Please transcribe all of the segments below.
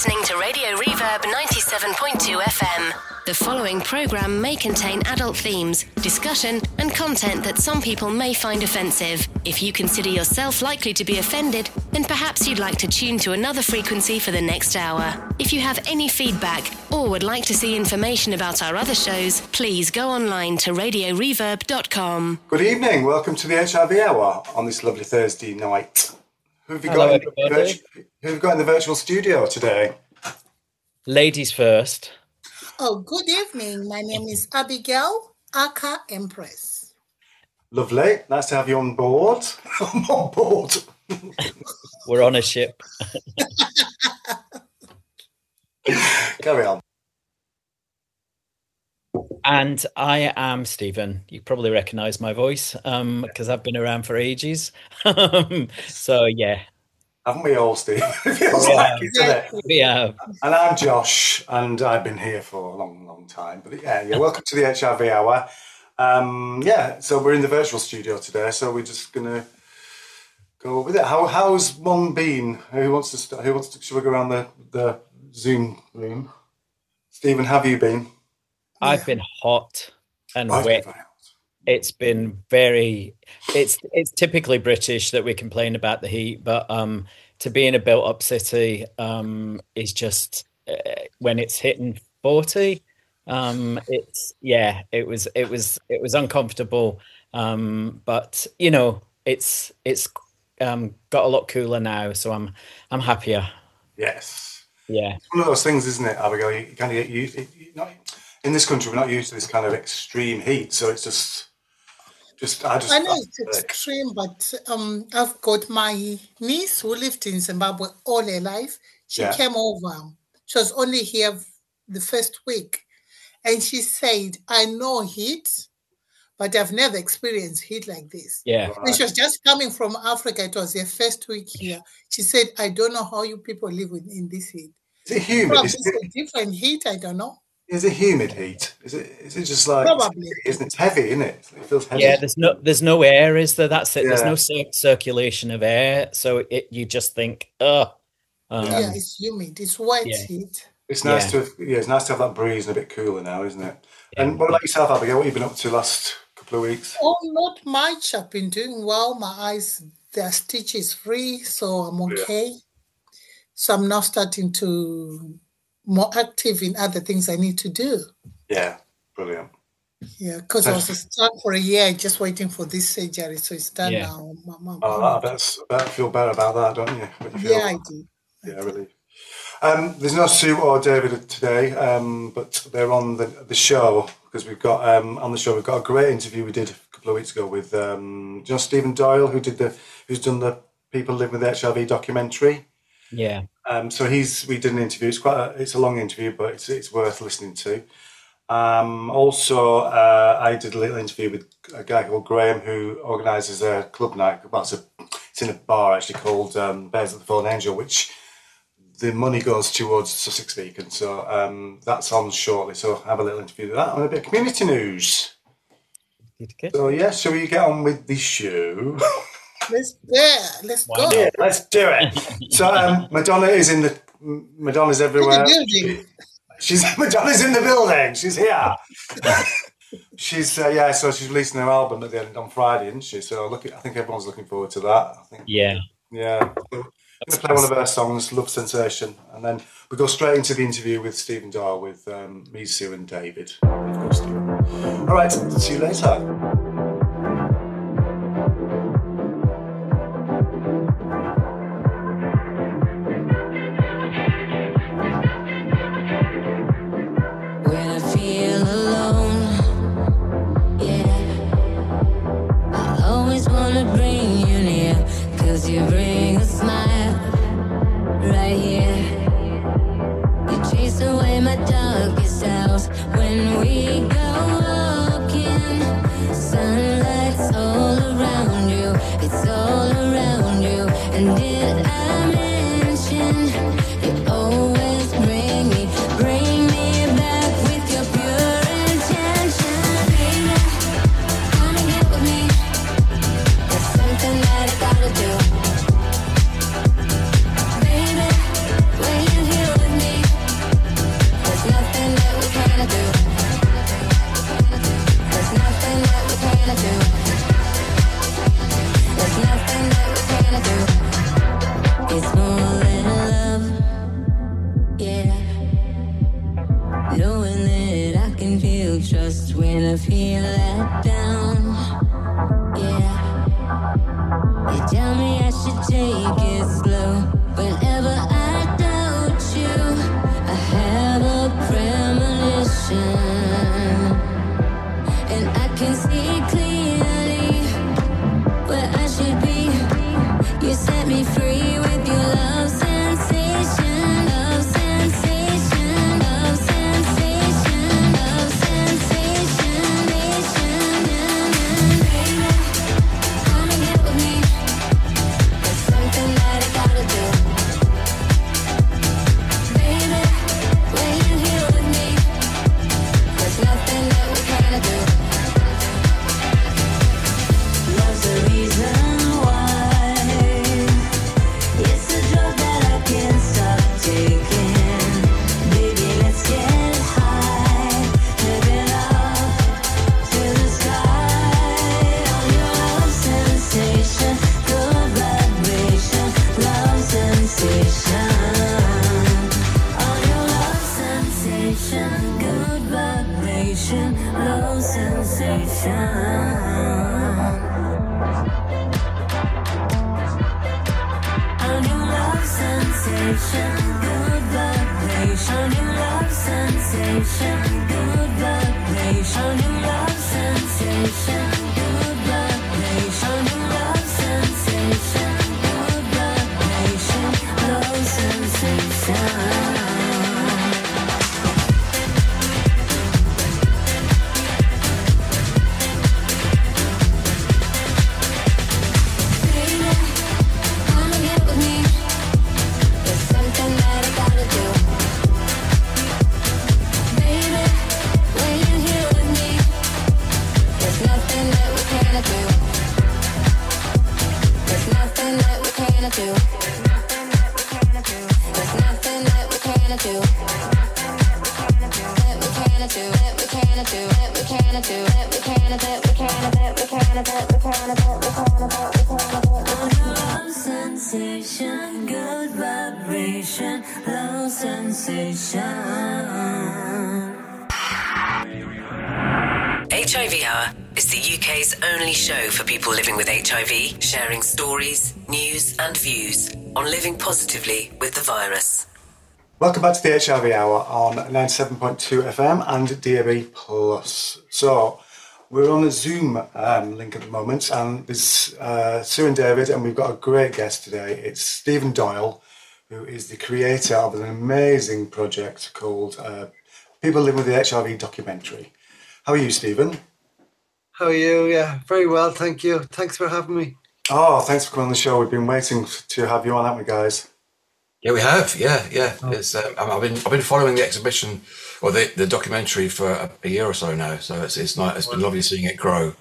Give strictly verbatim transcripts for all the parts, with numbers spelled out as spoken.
listening to Radio Reverb ninety-seven point two F M. The following programme may contain adult themes, discussion and content that some people may find offensive. If you consider yourself likely to be offended, then perhaps you'd like to tune to another frequency for the next hour. If you have any feedback or would like to see information about our other shows, please go online to radio reverb dot com. Good evening, welcome to the H R V Hour on this lovely Thursday night. Who have you Hello, got, in the virtu- who have you got in the virtual studio today? Ladies first. Oh, good evening. My name is Abigail, aka Empress. Lovely. Nice to have you on board. I'm on board. We're on a ship. Carry on. And I am Stephen. You probably recognise my voice um, because I've been around for ages. um, so, yeah. Haven't we all, Steve? It feels Yeah. like it, doesn't it? Yeah. And I'm Josh, and I've been here for a long, long time. But yeah, yeah. Welcome to the H R V Hour. Um, yeah, so we're in the virtual studio today, so we're just going to go with it. How How's one been? Who wants to start? Who wants to, should we go around the, the Zoom room? Stephen, have you been? I've been hot and Oh, it's wet. been very hot. It's been very... It's it's typically British that we complain about the heat, but um, to be in a built-up city um, is just... Uh, when it's hitting forty, um, it's... Yeah, it was it was, it was uncomfortable. Um, but, you know, it's it's um, got a lot cooler now, so I'm I'm happier. Yes. Yeah. It's one of those things, isn't it, Abigail? You kind of get used... You, not, in this country, we're not used to this kind of extreme heat, so it's just... Just, I just... I know it's extreme, but um, I've got my niece who lived in Zimbabwe all her life. She Yeah. came over. She was only here the first week. And she said, I know heat, but I've never experienced heat like this. Yeah. When she was just coming from Africa, it was her first week here. She said, I don't know how you people live with, in this heat. Is it humid? Probably Is it's it, a different heat, I don't know. is it humid heat? Is it? Is it just like... Probably. Isn't it heavy, isn't it? It feels heavy. Yeah, there's no there's no air, is there? That's it. There's Yeah. no cir- circulation of air, so it you just think, oh, um, Yeah, it's humid. It's white yeah. heat. It's nice Yeah. to have, yeah, it's nice to have that breeze and a bit cooler now, isn't it? Yeah. And what about yourself, Abigail? What have you been up to last couple of weeks? Oh, not much. I've been doing well. My eyes, their stitch is free, so I'm Yeah. okay. So I'm now starting to more active in other things I need to do. Yeah, brilliant. Yeah, because I was stuck for a year just waiting for this surgery, so it's done Yeah. now. My mom- Oh, I bet, I bet you feel better about that, don't you? I bet you feel, yeah, I do. yeah, relief. Um, there's no Sue or David today, um, but they're on the the show because we've got um, on the show we've got a great interview we did a couple of weeks ago with um, do you know Stephen Doyle, who did the who's done the People Living with H I V documentary. yeah, Um, so he's we did an interview. It's quite a, it's a long interview, but it's it's worth listening to. Um, also, uh, I did a little interview with a guy called Graham who organises a club night. Well, it's, a, it's in a bar actually called um, Bears at the Fallen Angel, which the money goes towards Sussex Beacon. So um, that's on shortly. So have a little interview with that and a bit of community news. good, good. So yeah, shall we get on with the show? Let's yeah, let's Why go. not? Yeah, let's do it. So um, Madonna is in the Madonna's everywhere. building. She's Madonna's in the building. She's here. she's uh, yeah. So she's releasing her album at the end on Friday, isn't she? So look, I think everyone's looking forward to that. I think Yeah, yeah. So, I'm gonna play one of her songs, "Love Sensation," and then we go straight into the interview with Stephen Doyle with um, me, Sue, and David. Of course. All right. See you later. When I feel alone, yeah, I always wanna bring you near, 'cause you bring a smile right here. You chase away my darkest hours when we go walking. Sunlight's all around you, it's all around you. And did I mention you always bring me, bring me back with your pure intention, baby? Wanna get with me? There's something that I gotta do, baby. When you're here with me, I feel let down. Yeah. You tell me I should take it slow. Whenever I doubt you, I have a premonition, and I can see clearly where I should be. You set me free with your love sensation, love sensation, love sensation, love sensation, baby, come and get with me. There's something that I gotta do, baby. When you're here with me, there's nothing that we can't do. Love's the reason why. It's a drug that I can't stop taking. Baby, let's get high, living up to the sky. On your love sensation, good vibration, love sensation. On your love sensation, good vibration, love sensation. On your love sensation, good vibration. On your love sensation, good vibration. On your love sensation, good vibration. On your love sensation, good vibration, love sensation. H I V Hour is the U K's only show for people living with H I V, sharing stories, news and views on living positively with the virus. Welcome back to the H I V Hour on ninety-seven point two F M and D A B plus. So, we're on a Zoom um, link at the moment, and there's uh, Sue and David, and we've got a great guest today. It's Stephen Doyle, who is the creator of an amazing project called uh, People Living with the H I V documentary. How are you, Stephen? How are you? Yeah, very well, thank you. Thanks for having me. Oh, thanks for coming on the show. We've been waiting to have you on, haven't we, guys? Yeah, we have. Yeah, yeah. Oh. It's um, I've been I've been following the exhibition or the, the documentary for a, a year or so now. So it's it's nice. It's been lovely seeing it grow.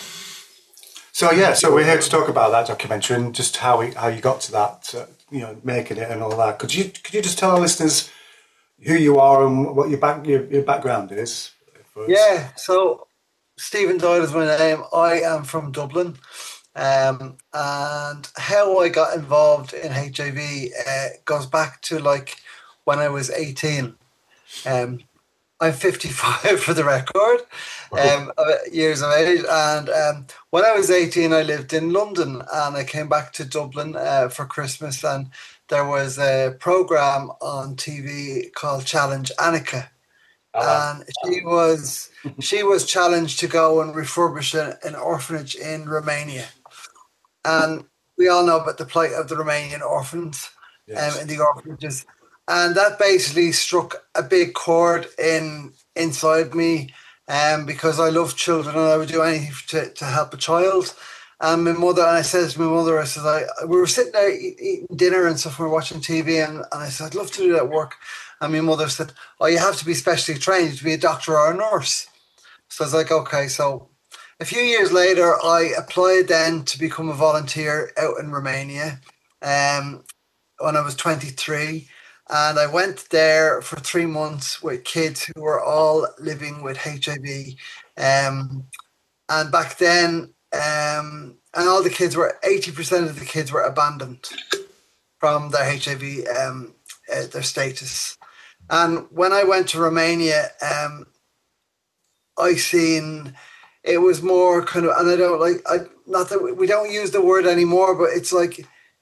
So yeah, so we're here to talk about that documentary and just how we, how you got to that, uh, you know, making it and all that. Could you could you just tell our listeners who you are and what your back your, your background is? Yeah. So Stephen Doyle is my name. I am from Dublin. Um, and how I got involved in H I V uh, goes back to like when I was eighteen. Um, I'm fifty-five for the record, um, years of age. And um, when I was eighteen, I lived in London and I came back to Dublin uh, for Christmas. And there was a programme on T V called Challenge Annika. Uh, and she was she was challenged to go and refurbish a, an orphanage in Romania. And we all know about the plight of the Romanian orphans, yes. um, in the orphanages. And that basically struck a big chord in inside me, um, because I love children and I would do anything to, to help a child. And my mother, and I said to my mother, I said, I, we were sitting there eat, eating dinner and stuff, and we were watching T V, and, and I said, I'd love to do that work. And my mother said, oh, you have to be specially trained to be a doctor or a nurse. So I was like, okay. So a few years later, I applied then to become a volunteer out in Romania um, when I was twenty-three. And I went there for three months with kids who were all living with H I V. Um, and back then, um, and all the kids were, eighty percent of the kids were abandoned from their H I V, um, uh, their status. And when I went to Romania, um, I seen it was more kind of, and I don't like, I not that we don't use the word anymore, but it's like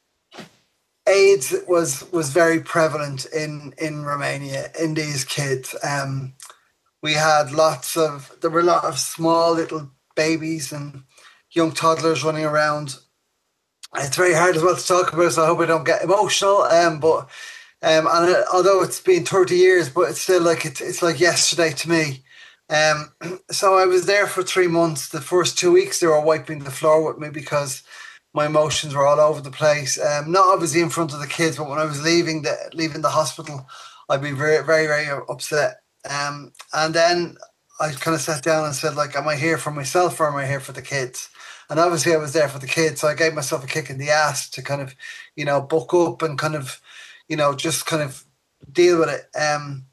AIDS was was very prevalent in in Romania in these kids. Um, we had lots of there were a lot of small little babies and young toddlers running around. It's very hard as well to talk about, so I hope I don't get emotional. Um, but um, and it, although it's been thirty years, but it's still like it's it's like yesterday to me. Um, so I was there for three months. The first two weeks they were wiping the floor with me because my emotions were all over the place. Um, not obviously in front of the kids, but when I was leaving the leaving the hospital, I'd be very, very, very upset. Um, and then I kind of sat down and said, like, am I here for myself or am I here for the kids? And obviously I was there for the kids. So I gave myself a kick in the ass to kind of, you know, buck up and kind of, you know, just kind of deal with it. Um,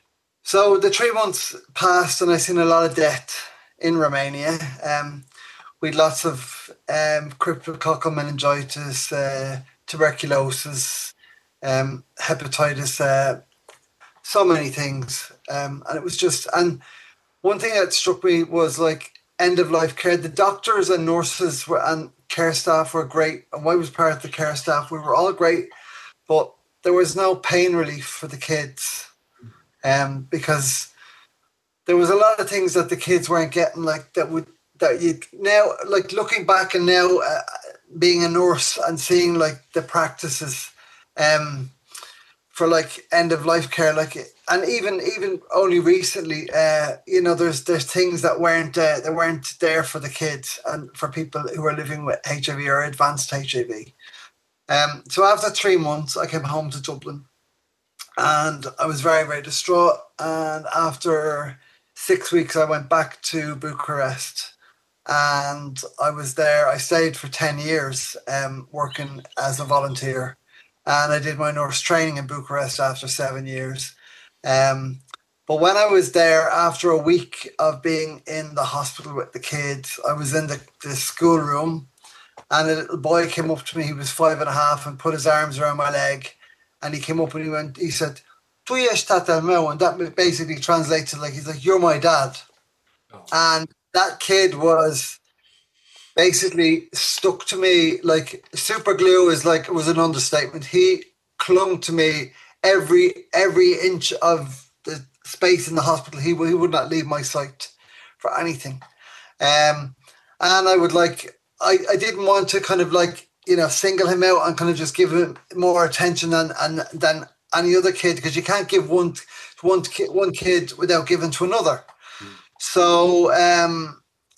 so the three months passed and I seen a lot of death in Romania. Um, we had lots of um, cryptococcal meningitis, uh, tuberculosis, um, hepatitis, uh, so many things. Um, and it was just, and one thing that struck me was like end of life care. The doctors and nurses were, and care staff were great. And I was part of the care staff. We were all great, but there was no pain relief for the kids, um, because there was a lot of things that the kids weren't getting, like that would, that you now, like looking back and now uh, being a nurse and seeing like the practices, um, for like end of life care, like, and even even only recently, uh, you know, there's there's things that weren't uh, that weren't there for the kids and for people who are living with H I V or advanced H I V. Um, so after three months, I came home to Dublin, and I was very very distraught. And after six weeks, I went back to Bucharest, and I was there. I stayed for ten years, um, working as a volunteer. And I did my nurse training in Bucharest after seven years. Um, but when I was there, after a week of being in the hospital with the kids, I was in the, the school room, and a little boy came up to me. He was five and a half and put his arms around my leg. And he came up and he went, he said, "Tu ești tatăl meu," and that basically translates to like, he's like, "You're my dad." Oh. And that kid was basically stuck to me like super glue is like, it was an understatement. He clung to me every every inch of the space in the hospital. He, he would not leave my sight for anything. Um, and I would like, I, I didn't want to kind of like, you know, single him out and kind of just give him more attention than, and, than any other kid, because you can't give one, one, kid, one kid without giving to another. Mm. So, um,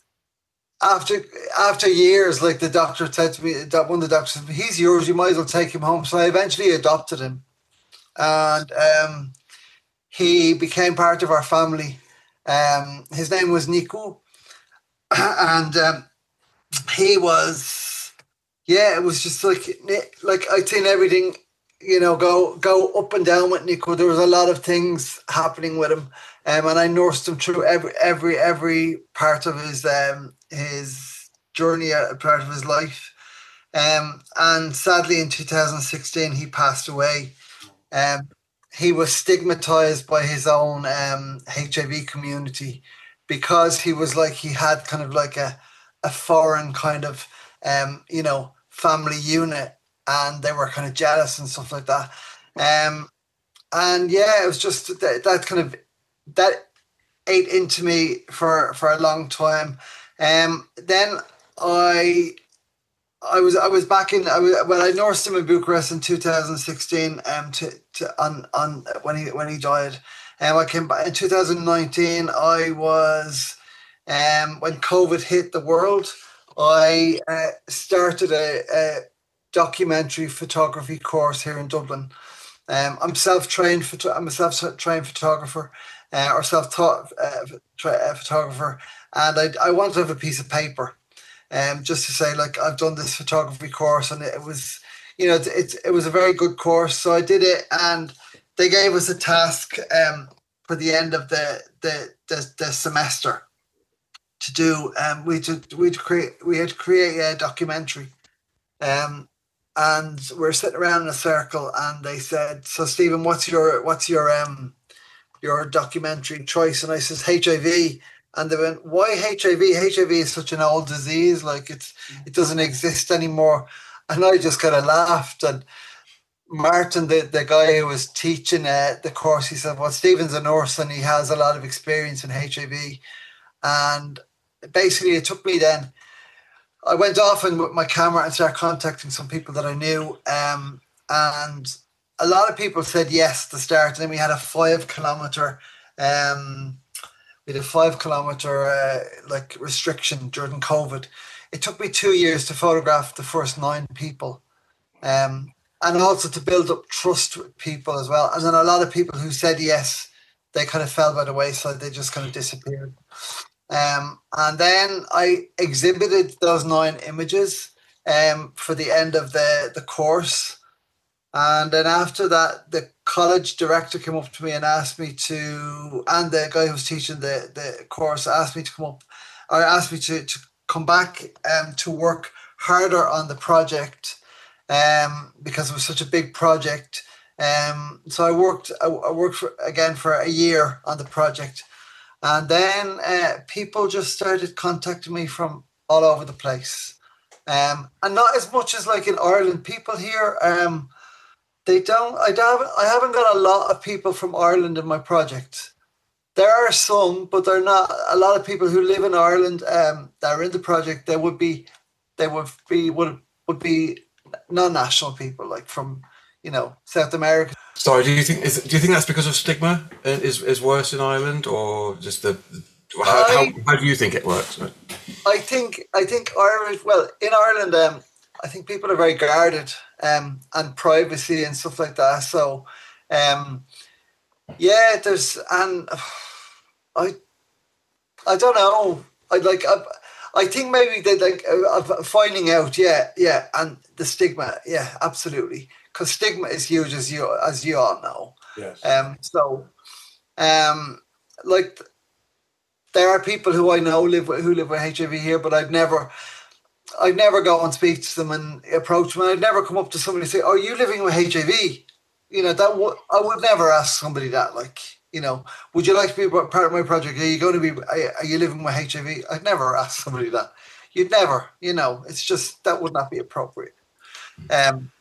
After after years, like the doctor said to me, that one of the doctors said, "He's yours. You might as well take him home." So I eventually adopted him, and um, he became part of our family. Um, his name was Nico, and um, he was, yeah, it was just like like I'd seen everything, you know, go go up and down with Nico. There was a lot of things happening with him, um, and I nursed him through every every every part of his um. his journey, a part of his life. Um, and sadly in two thousand sixteen, he passed away. Um, he was stigmatized by his own um, H I V community because he was like, he had kind of like a, a foreign kind of, um, you know, family unit, and they were kind of jealous and stuff like that. Um, and yeah, it was just that, that kind of, that ate into me for, for a long time. Um, then I, I was I was back in I was, when I nursed him in Bucharest in two thousand sixteen. Um, to, to on on when he when he died. Um, I came back in two thousand nineteen. I was, um, when COVID hit the world, I uh, started a, a documentary photography course here in Dublin. Um, I'm self-trained. Photo- I'm a self-trained photographer, uh, or self-taught uh, tra- photographer. And I I wanted to have a piece of paper, um, just to say, like, I've done this photography course, and it was, you know, it, it, it was a very good course. So I did it, and they gave us a task um, for the end of the the the, the semester to do. Um, we to we create we had to create a documentary, um, and we're sitting around in a circle, and they said, "So Stephen, what's your what's your um your documentary choice?" And I says, "H I V." And they went, why H I V? H I V is such an old disease, like it's it doesn't exist anymore. And I just kind of laughed. And Martin, the, the guy who was teaching uh, the course, he said, well, Stephen's a nurse and he has a lot of experience in H I V. And basically it took me then, I went off and with my camera and started contacting some people that I knew. Um, and a lot of people said yes to start. And then we had a five kilometer um We had a five kilometer uh, like restriction during COVID. It took me two years to photograph the first nine people, um, and also to build up trust with people as well. And then a lot of people who said yes, they kind of fell by the wayside. They just kind of disappeared. Um, and then I exhibited those nine images um, for the end of the, the course. And then after that, the college director came up to me and asked me to, and the guy who was teaching the, the course asked me to come up, or asked me to, to come back um, to work harder on the project um, because it was such a big project. Um, so I worked, I, I worked for, again for a year on the project. And then uh, people just started contacting me from all over the place. Um, and not as much as like in Ireland, people here, um, They don't. I don't. I haven't got a lot of people from Ireland in my project. There are some, but they're not. A lot of people who live in Ireland um, that are in the project. They would be, they would be would would be non-national people, like from you know South America. Sorry, do you think is, do you think that's because of stigma is is worse in Ireland, or just the how I, how, how do you think it works? I think I think Ireland. Well, in Ireland, um, I think people are very guarded. Um, and privacy and stuff like that. So, um, yeah, there's and I, I don't know. I like. I, I think maybe they like uh, finding out. Yeah, yeah, and the stigma. Yeah, absolutely. Because stigma is huge, as you as you all know. Yes. Um. So, um, like, there are people who I know live with, who live with H I V here, but I've never. I'd never go and speak to them and approach them. I'd never come up to somebody and say, "Are you living with H I V?" You know, that w- I would never ask somebody that. Like, you know, would you like to be part of my project? Are you going to be? Are you living with H I V? I'd never ask somebody that. You'd never. You know, it's just that would not be appropriate. Um.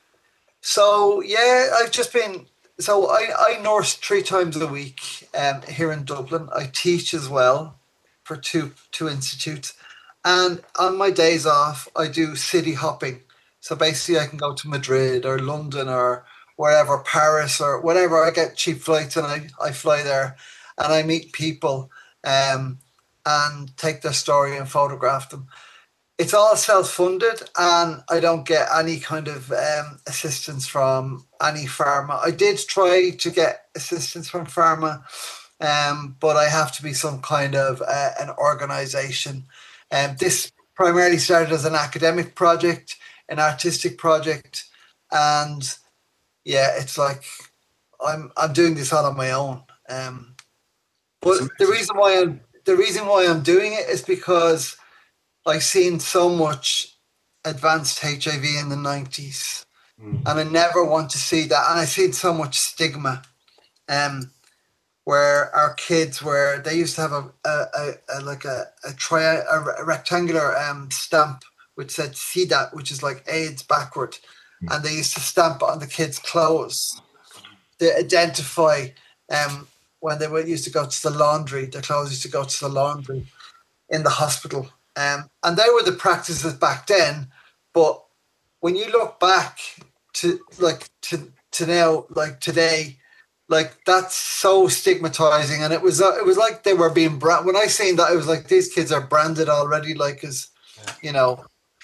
So yeah, I've just been. So I I nurse three times a week. Um, here in Dublin, I teach as well for two two institutes. And on my days off, I do city hopping. So basically I can go to Madrid or London or wherever, Paris or whatever. I get cheap flights and I, I fly there and I meet people um, and take their story and photograph them. It's all self-funded and I don't get any kind of um, assistance from any pharma. I did try to get assistance from pharma, um, but I have to be some kind of uh, an organisation. Um, this primarily started as an academic project, an artistic project, and yeah, it's like I'm I'm doing this all on my own. Um, but the reason why I'm the reason why I'm doing it is because I've seen so much advanced H I V in the nineties, mm. and I never want to see that. And I've seen so much stigma. Um, where our kids were, they used to have a, a, a, a like a a, tri- a rectangular um, stamp which said SIDA, which is like AIDS backward, mm. and they used to stamp on the kids' clothes to identify um, when they were used to go to the laundry. Their clothes used to go to the laundry in the hospital, um, and they were the practices back then. But when you look back to like to to now, like today. Like that's so stigmatizing, and it was uh, it was like they were being brand. When I seen that, it was like these kids are branded already, like as yeah. you know.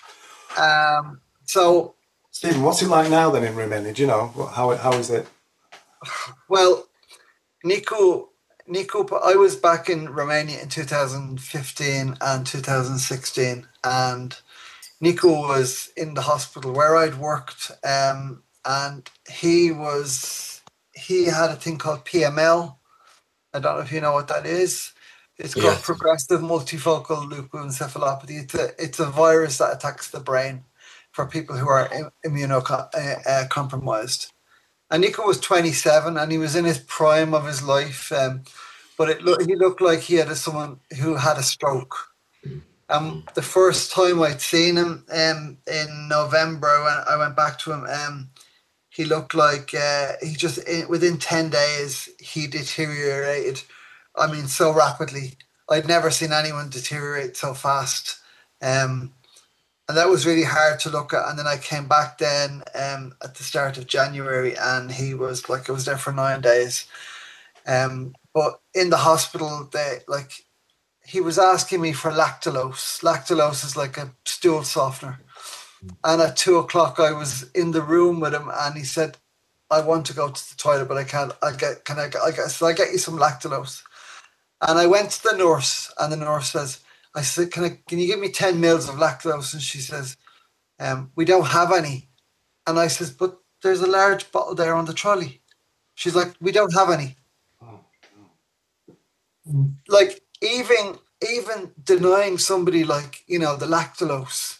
Um. So, Stephen, what's it like now then in Romania? Do you know how how is it? Well, Nico, Nico, I was back in Romania in two thousand fifteen and two thousand sixteen, and Nico was in the hospital where I'd worked, um, and he was. He had a thing called P M L. I don't know if you know what that is. It's called yeah. progressive multifocal leukoencephalopathy. It's a, it's a virus that attacks the brain for people who are immunocompromised. And Nico was twenty-seven and he was in his prime of his life. Um, but it look, he looked like he had a, someone who had a stroke. Um, the first time I'd seen him um, in November, when I went back to him, um, he looked like uh, he just, within ten days, he deteriorated. I mean, so rapidly. I'd never seen anyone deteriorate so fast. Um, and that was really hard to look at. And then I came back then um, at the start of January, and he was like, I was there for nine days. Um, but in the hospital, they like, he was asking me for lactulose. Lactulose is like a stool softener. And at two o'clock, I was in the room with him, and he said, "I want to go to the toilet, but I can't. I get. Can I? I get. So I get you some lactulose." And I went to the nurse, and the nurse says, "I said, can I? Can you give me ten mils of lactulose?" And she says, um, "We don't have any." And I says, "But there's a large bottle there on the trolley." She's like, "We don't have any." Like, even even denying somebody, like, you know, the lactulose.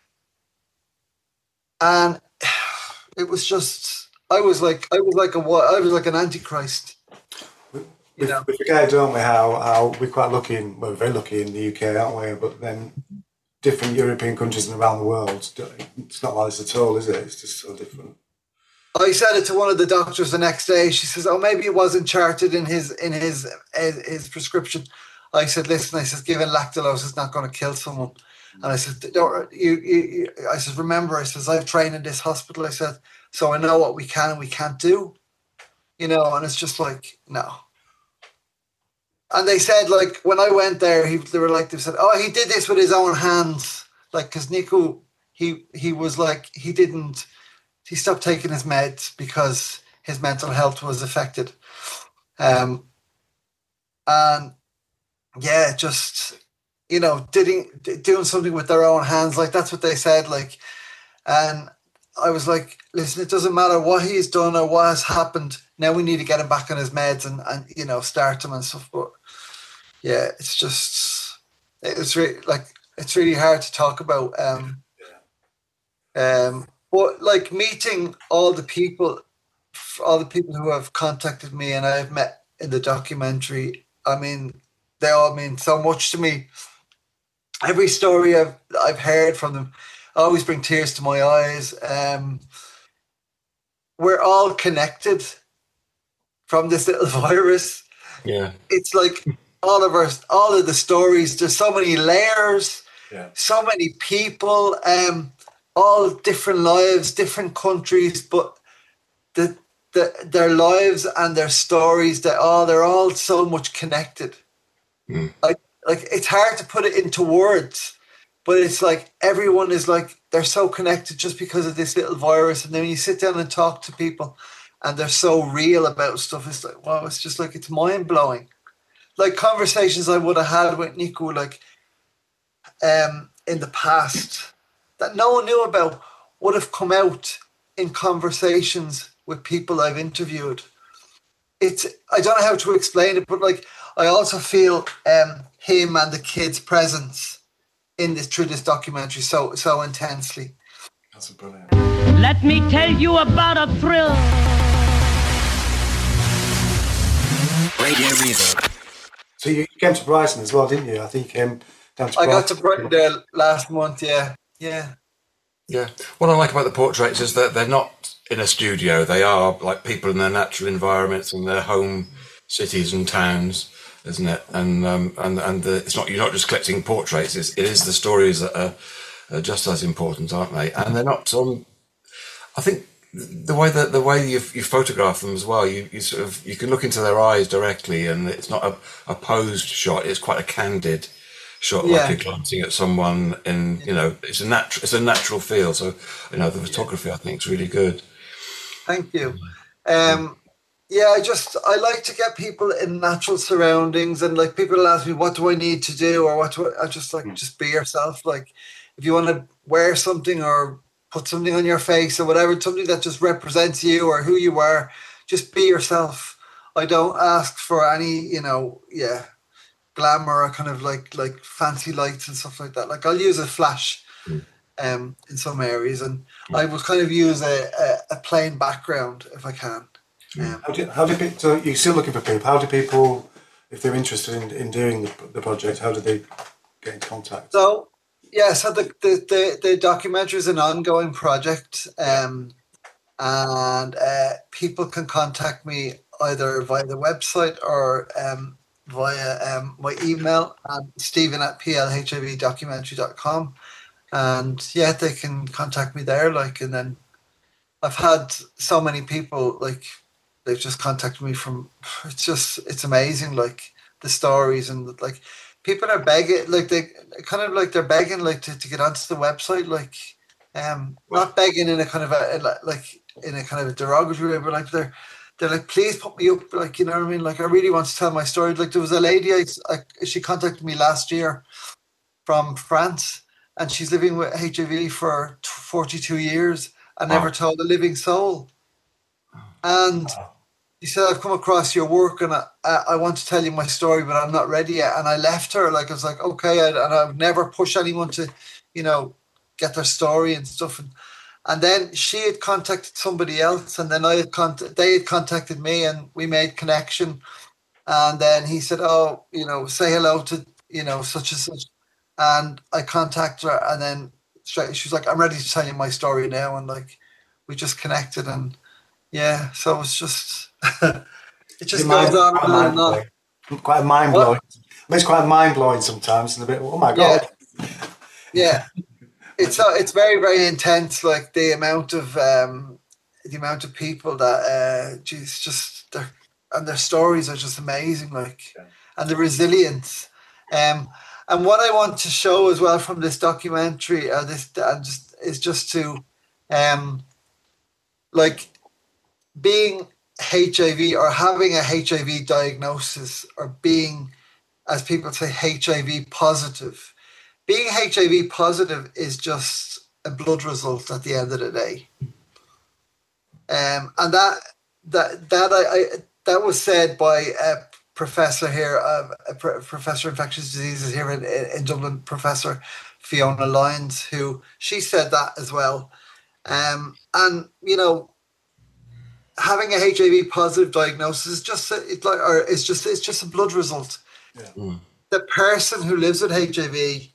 And it was just, I was like, I was like a, I was like an antichrist. We, you know? we forget, don't we, how, how we're quite lucky, in, well, we're very lucky in the U K, aren't we? But then different European countries and around the world, it's not like this at all, is it? It's just so different. I said it to one of the doctors the next day. She says, "Oh, maybe it wasn't charted in his in his his prescription." I said, "Listen," I said, "giving lactulose is not going to kill someone." And I said, "Don't you, you, you?" I said, "Remember," I says, "I've trained in this hospital." I said, "So I know what we can and we can't do." You know, and it's just like, no. And they said, like, when I went there, he, they were like, they said, "Oh, he did this with his own hands." Like, because Nico, he he was like, he didn't. He stopped taking his meds because his mental health was affected. Um, and yeah, just, you know, doing, doing something with their own hands. Like, that's what they said. Like, and I was like, listen, it doesn't matter what he's done or what has happened. Now we need to get him back on his meds and, and you know, start him and stuff. But yeah, it's just, it's really, like, it's really hard to talk about. Um, um, But like meeting all the people, all the people who have contacted me and I've met in the documentary, I mean, they all mean so much to me. Every story I've I've heard from them always bring tears to my eyes. Um, we're all connected from this little virus. Yeah, it's like all of our all of the stories. There's so many layers. Yeah. So many people. Um. All different lives, different countries, but the, the their lives and their stories, they all they're all so much connected. Mm. Like like it's hard to put it into words, but it's like everyone is like they're so connected just because of this little virus. And then when you sit down and talk to people, and they're so real about stuff, it's like, wow, it's just like it's mind blowing. Like conversations I would have had with Nico, like um in the past, that no one knew about, would have come out in conversations with people I've interviewed. It's, I don't know how to explain it, but like, I also feel um, him and the kids' presence in this, through this documentary so, so intensely. That's brilliant. Let me tell you about a thrill. Radio Reverb. So you came to Brighton as well, didn't you? I think you came down to I Brighton. got to Brighton there last month, yeah. Yeah. Yeah. What I like about the portraits is that they're not in a studio. They are like people in their natural environments and their home cities and towns, isn't it? And um, and and the, it's not, you're not just collecting portraits. It's, it is the stories that are, are just as important, aren't they? And they're not. Um, I think the way that the way you you photograph them as well. You you sort of you can look into their eyes directly, and it's not a, a posed shot. It's quite a candid shot, Yeah. like you're glancing at someone, and you know it's a natural it's a natural feel. So you know the photography, I think, is really good. Thank you. Um, yeah, I just I like to get people in natural surroundings, and like people ask me, what do I need to do, or what do I, I just like just be yourself. Like if you want to wear something or put something on your face or whatever, something that just represents you or who you are, just be yourself. I don't ask for any, you know, yeah. glamour or kind of like like fancy lights and stuff like that. Like I'll use a flash um in some areas, and I will kind of use a, a, a plain background if I can. Um, How do, how do people, so you're still looking for people, how do people, if they're interested in, in doing the, the project, how do they get in contact? So, yeah, so the, the, the, the documentary is an ongoing project, um, and uh, people can contact me either via the website or um, via um, my email, um, Stephen at p l h i v documentary dot com. And yeah, they can contact me there. Like, and then I've had so many people, like, they've just contacted me from, it's just, it's amazing, like, the stories, and like, people are begging, like, they kind of like, they're begging, like, to, to get onto the website, like, um, not begging in a kind of a, like, in a kind of a derogatory way, but like, they're, they're like, please put me up, like, you know what I mean? Like, I really want to tell my story. Like, there was a lady, I, I, she contacted me last year from France, and she's living with H I V for forty-two years and never told a living soul. And she said, I've come across your work and I, I want to tell you my story, but I'm not ready yet. And I left her, like, I was like, okay. I, and I would never push anyone to, you know, get their story and stuff. And, and then she had contacted somebody else, and then I had cont- they had contacted me, and we made connection. And then he said, oh, you know, say hello to, you know, such and such. And I contacted her, and then straight, she was like, I'm ready to tell you my story now. And like, we just connected, and yeah, so it's just, it just goes mind, on and on and on. Quite mind blowing. It's quite mind blowing sometimes, and a bit, oh my God. Yeah. yeah. It's uh, it's very, very intense. Like the amount of, um, the amount of people that, uh, geez, just, their, and their stories are just amazing. Like, yeah. And the resilience. Um, And what I want to show as well from this documentary, uh, this uh, just is just to, um, like, being H I V or having a H I V diagnosis, or being, as people say, H I V positive. Being H I V positive is just a blood result at the end of the day. Um, and that that that I, I that was said by a professor here, uh, a pro- professor of infectious diseases here in, in Dublin, Professor Fiona Lyons, who she said that as well. Um, and you know, having a H I V positive diagnosis is just a, it's like, or it's just it's just a blood result. Yeah. Mm. The person who lives with H I V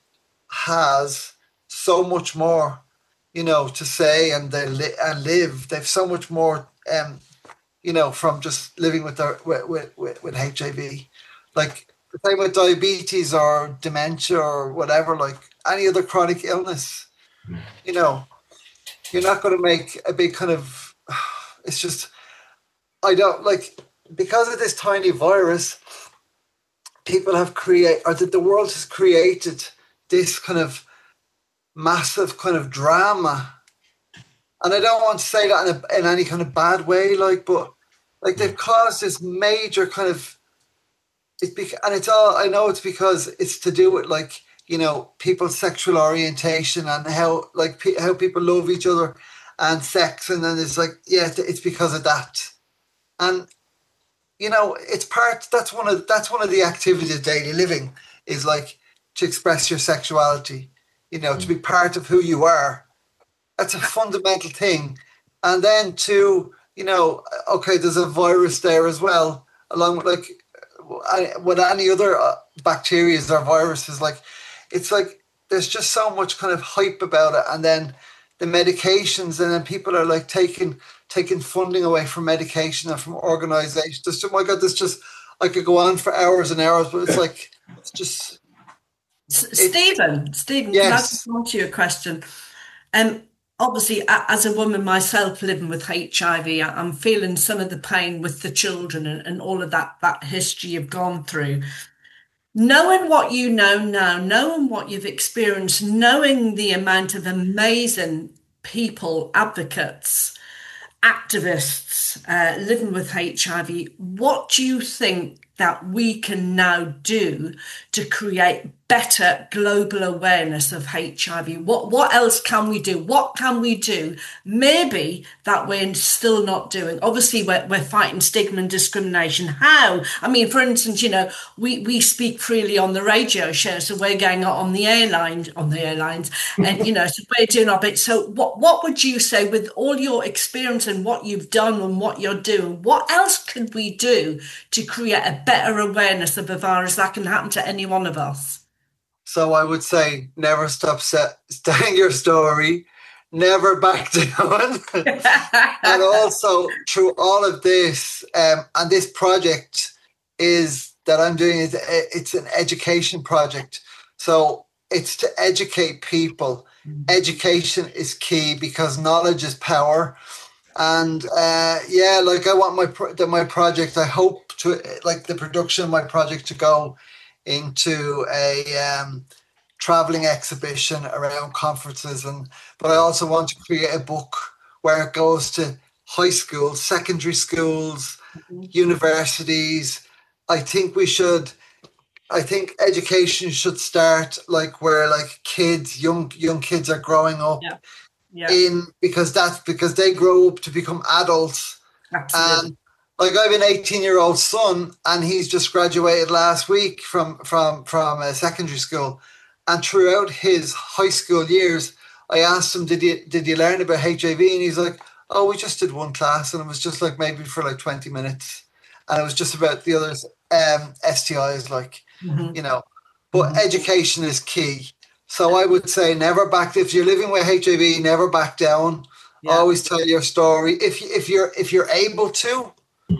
has so much more, you know, to say, and they li- and live. They've so much more, um, you know, from just living with their with, with, with, with H I V. Like the same with diabetes or dementia or whatever, like any other chronic illness. Mm. You know, you're not going to make a big kind of. It's just, I don't like, because of this tiny virus, people have created, or that the world has created this kind of massive kind of drama. And I don't want to say that in, a, in any kind of bad way, like, but like they've caused this major kind of, it's bec- and it's all, I know it's because it's to do with like, you know, people's sexual orientation and how like pe- how people love each other and sex. And then it's like, yeah, it's because of that. And, you know, it's part, that's one of, that's one of the activities of daily living, is like to express your sexuality, you know, to be part of who you are. That's a fundamental thing. And then to, you know, okay, there's a virus there as well, along with like, with any other bacteria or viruses, like, it's like, there's just so much kind of hype about it. And then the medications, and then people are like taking, taking funding away from medication and from organizations. Just, oh my God, this just, I could go on for hours and hours, but it's like, it's just. It, Stephen, Stephen, yes. Can I just ask you a question? Um, obviously, as a woman myself living with H I V, I'm feeling some of the pain with the children and, and all of that, that history you've gone through. Knowing what you know now, knowing what you've experienced, knowing the amount of amazing people, advocates, activists uh, living with H I V, what do you think that we can now do to create better global awareness of H I V? What what else can we do? What can we do maybe that we're still not doing? Obviously, we're, we're fighting stigma and discrimination. How? I mean, for instance, you know, we, we speak freely on the radio show, so we're going on the airline, on the airlines, and, you know, so we're doing our bit. So what, what would you say, with all your experience and what you've done and what you're doing, what else could we do to create a better better awareness of a virus that can happen to any one of us? So I would say never stop set, telling your story, never back down. And also through all of this, um, and this project is that I'm doing, is it's an education project. So it's to educate people. Mm-hmm. Education is key because knowledge is power. And uh, yeah, like I want my pro- my project, I hope to, like the production of my project to go into a um, traveling exhibition around conferences, and but I also want to create a book where it goes to high schools, secondary schools, mm-hmm. universities. I think we should. I think education should start like where like kids, young young kids are growing up yeah. Yeah. in because that's because they grow up to become adults. Absolutely. And like I have an eighteen-year-old son, and he's just graduated last week from from from a secondary school. And throughout his high school years, I asked him, "Did you did you learn about H I V?" And he's like, "Oh, we just did one class, and it was just like maybe for like twenty minutes, and it was just about the other um, S T Is, like mm-hmm. you know." But mm-hmm. education is key. So I would say never back. If you're living with H I V, never back down. Yeah. Always tell your story. If if you're if you're able to.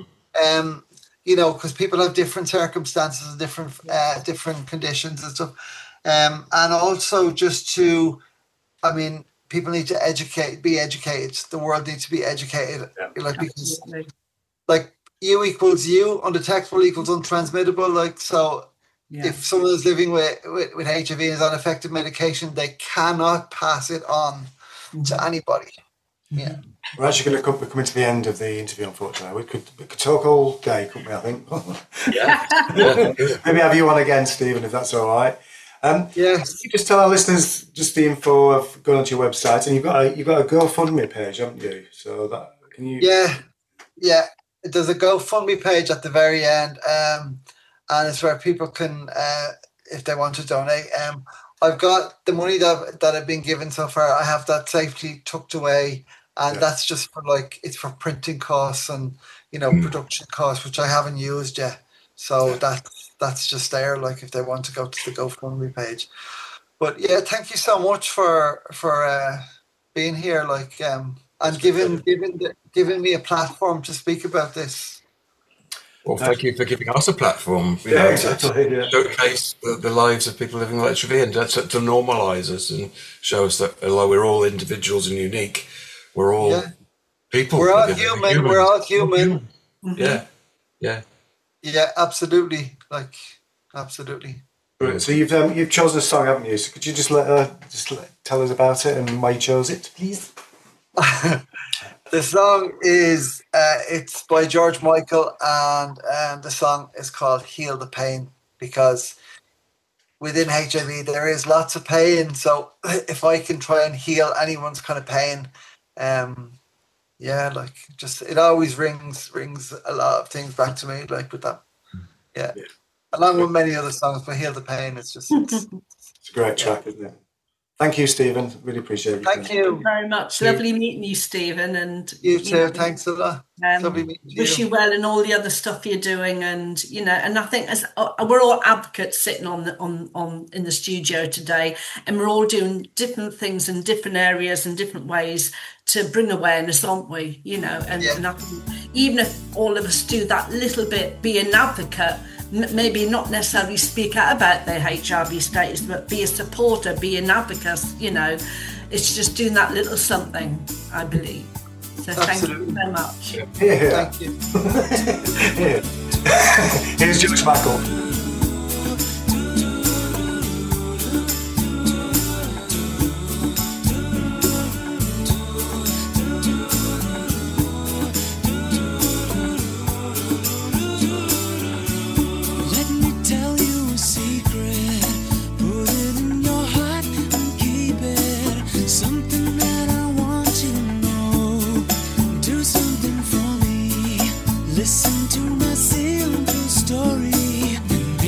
Um, you know, because people have different circumstances and different uh, different conditions and stuff. Um, and also just to, I mean, people need to educate, be educated. The world needs to be educated. Yeah. Like because, Absolutely. like U equals U, undetectable equals untransmittable. Like so, yeah. if someone is living with, with with H I V and is on effective medication, they cannot pass it on mm-hmm. to anybody. Yeah. We're actually going to come, come to the end of the interview, unfortunately. We could we could talk all day, couldn't we, I think? Yeah. yeah. Maybe have you on again, Stephen, if that's all right. Um, yes. Can you just tell our listeners just the info of going onto your website, and you've got a, you've got a GoFundMe page, haven't you? So that can you... Yeah, yeah. There's a GoFundMe page at the very end, um, and it's where people can, uh, if they want to donate. Um, I've got the money that that I've been given so far. I have that safely tucked away. And yeah. that's just for like, it's for printing costs and, you know, mm. production costs, which I haven't used yet. So yeah. that, that's just there, like if they want to go to the GoFundMe page. But yeah, thank you so much for for uh, being here, like, um, and giving, giving, the, giving me a platform to speak about this. Well, thank you for giving us a platform, you yeah, know, exactly, to yeah. showcase the, the lives of people living with H I V and to, to normalise us and show us that although we're all individuals and unique, we're all yeah. people. We're all human. We're all human. Mm-hmm. Yeah, yeah, yeah. Absolutely, like absolutely. Brilliant. So you've um, you've chosen a song, haven't you? So could you just let uh, just let, tell us about it and why you chose it, please? The song is uh, it's by George Michael, and um, the song is called "Heal the Pain" because within H I V there is lots of pain. So if I can try and heal anyone's kind of pain. Um, yeah, like just it always rings rings a lot of things back to me, like with that. Yeah, yeah. Along with many other songs, but "Heal the Pain" it's just it's, it's a great track, yeah. isn't it? Thank you, Stephen. Really appreciate it. Thank you. Thank you very much. Yeah. Lovely meeting you, Stephen. And you too. You know, Thanks a lot. Um, Lovely meeting you. Wish you well in all the other stuff you're doing, and you know, and I think as uh, we're all advocates sitting on the on on in the studio today, and we're all doing different things in different areas and different ways to bring awareness, aren't we? You know, and, yeah. and I think even if all of us do that little bit, be an advocate. Maybe not necessarily speak out about their H I V status, but be a supporter, be an advocate, you know. It's just doing that little something, I believe. So Absolutely. Thank you so much. Yeah, yeah. Thank you. yeah. Here's George Michael. Listen to my simple story.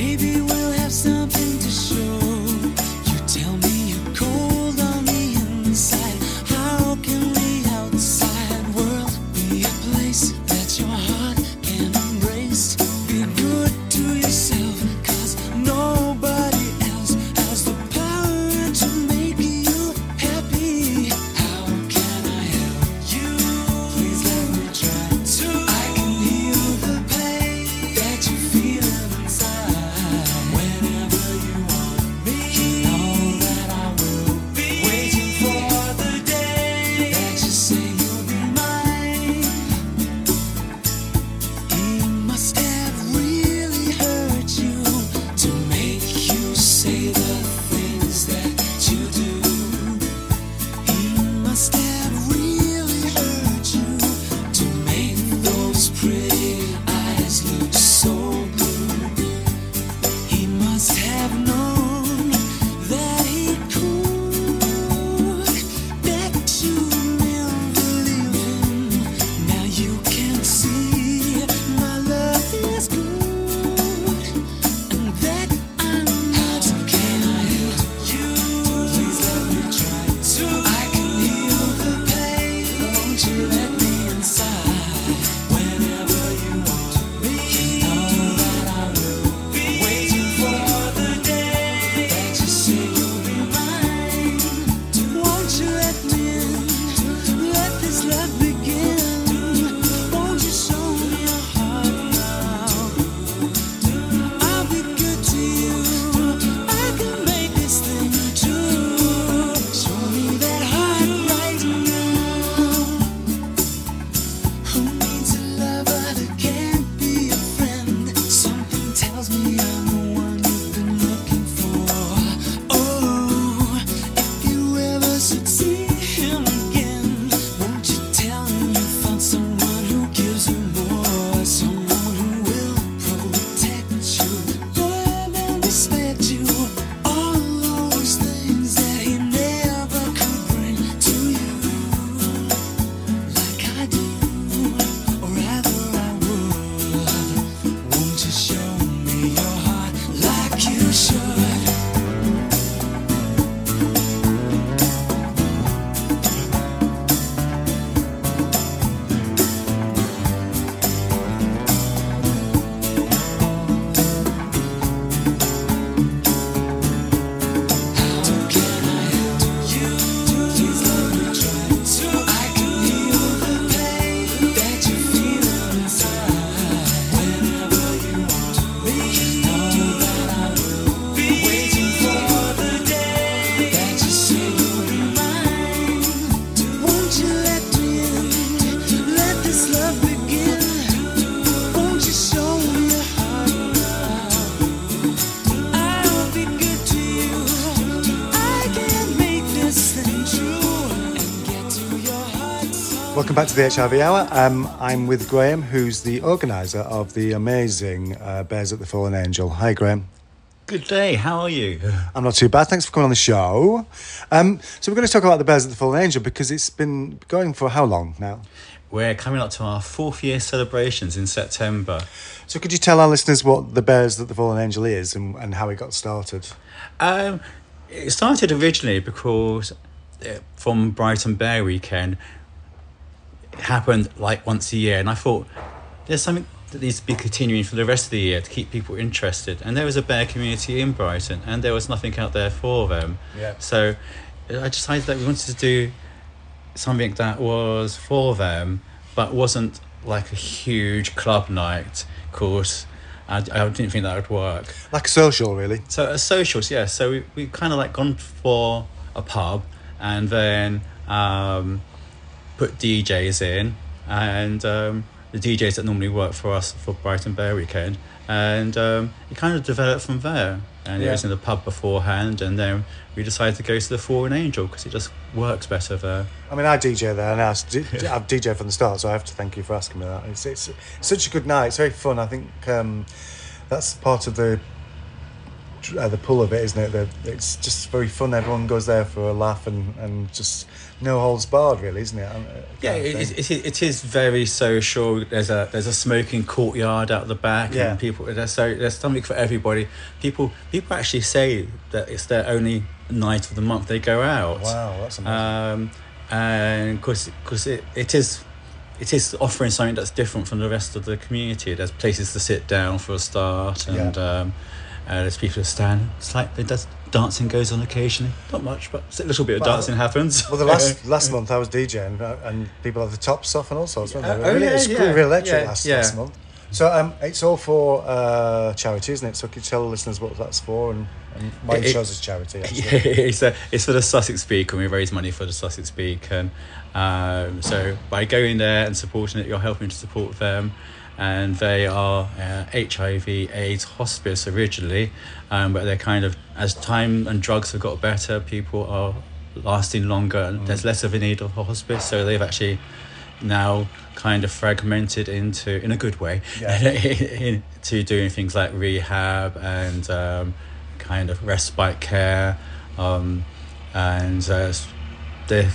Welcome back to the H I V Hour. Um, I'm with Graham, who's the organiser of the amazing uh, Bears at the Fallen Angel. Hi, Graham. Good day, how are you? I'm not too bad, thanks for coming on the show. Um, so we're going to talk about the Bears at the Fallen Angel because it's been going for how long now? We're coming up to our fourth year celebrations in September. So could you tell our listeners what the Bears at the Fallen Angel is and, and how it got started? Um, it started originally because uh, from Brighton Bear Weekend, it happened like once a year, and I thought there's something that needs to be continuing for the rest of the year to keep people interested. And there was a bear community in Brighton, and there was nothing out there for them. Yeah. So I decided that we wanted to do something that was for them, but wasn't like a huge club night, because I, I didn't think that would work. Like a social, really? So a socials, yeah. So we, we kind of like gone for a pub, and then um, put D Js in, and um, the D Js that normally work for us for Brighton Bear Weekend, and um, it kind of developed from there. And Yeah. it was in the pub beforehand, and then we decided to go to the Fallen Angel because it just works better there. I mean, I D J there, and I was, I've D J from the start, so I have to thank you for asking me that. It's, it's such a good night. It's very fun. I think um, that's part of the uh, the pull of it, isn't it? The, it's just very fun. Everyone goes there for a laugh and, and just no holds barred, really, isn't it? Uh, Yeah, kind of it, thing. it, it, it is very social. There's a there's a smoking courtyard out the back, Yeah. and people there's so there's something for everybody. People people actually say that it's their only night of the month they go out. Wow, that's amazing. Um, and because because it, it is it is offering something that's different from the rest of the community. There's places to sit down for a start, and Yeah. um, uh, there's people to stand. It's like it does. Dancing goes on occasionally, not much, but a little bit of Well, dancing happens. Well, the last last month I was DJing, uh, and people had the tops off and all sorts. weren't they? Oh, really, yeah, it's yeah, real electric yeah, last, yeah. last month. So um, it's all for uh, charity, isn't it? So could you tell the listeners what that's for and, and why you It- chose as charity? Actually? Yeah, it's, a, it's for the Sussex Beacon. We raise money for the Sussex Beacon. Um, so by going there and supporting it, you're helping to support them. And they are uh, H I V AIDS hospice originally, um, but they're kind of, as time and drugs have got better, people are lasting longer, and Mm. there's less of a need of a hospice. So they've actually now kind of fragmented into, in a good way, Yeah. into doing things like rehab and um, kind of respite care, um, and uh, they're